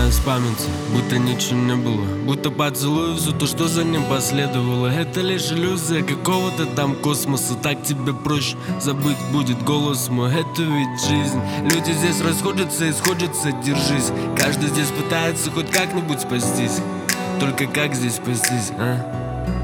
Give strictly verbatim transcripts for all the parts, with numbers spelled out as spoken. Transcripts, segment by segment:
вспоминаю с памяти, будто ничего не было, будто поцелую все то, что за ним последовало. Это лишь иллюзия какого-то там космоса. Так тебе проще забыть будет голос мой. Это ведь жизнь. Люди здесь расходятся и сходятся, держись. Каждый здесь пытается хоть как-нибудь спастись. Только как здесь спастись, а?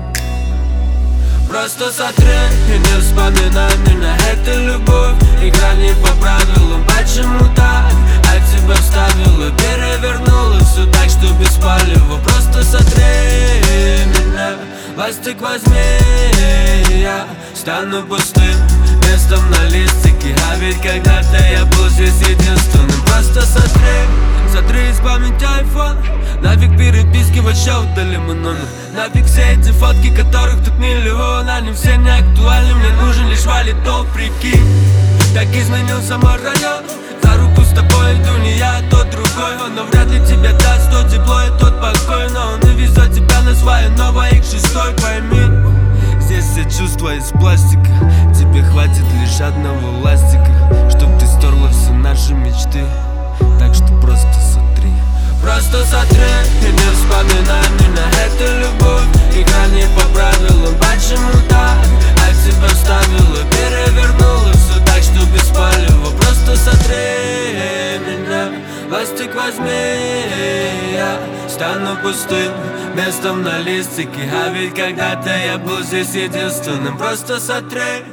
Просто сотри и не вспоминай меня. Это любовь, игра не по правилам. Почему так? А тебя вставила, перевернула все так, что без палева. Просто сотри меня, ластик возьми. Я стану пустым местом на листике. А ведь когда-то я был здесь единственным. Просто сотри, сотри из памяти айфон. Нафиг переписки, вообще удали мой номер. Нафиг все эти фотки, которых тут миллион. Они все не актуальны, мне нужен лишь валидол, прикинь. Так изменился мой район. За руку с тобой иду не я, а тот другой. Он вряд ли тебе даст то тепло и тот покой. Но он и везет тебя на свое новое икс шесть, пойми. Здесь все чувства из пластика. Тебе хватит лишь одного ластика, чтоб ты стерла все наши мечты. Так что просто сотри. Просто сотри и не вспоминай меня. Это любовь, игра не по правилам. Почему так? А тебя вставила, перевернула все так, что без палева. Просто сотри меня, ластик возьми. Я стану пустым местом на листике. А ведь когда-то я был здесь единственным. Просто сотри.